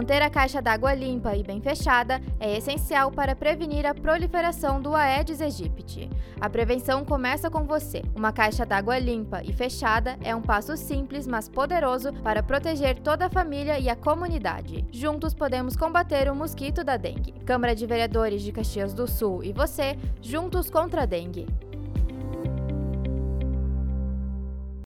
Manter a caixa d'água limpa e bem fechada é essencial para prevenir a proliferação do Aedes aegypti. A prevenção começa com você. Uma caixa d'água limpa e fechada é um passo simples, mas poderoso para proteger toda a família e a comunidade. Juntos podemos combater o mosquito da dengue. Câmara de Vereadores de Caxias do Sul e você, juntos contra a dengue.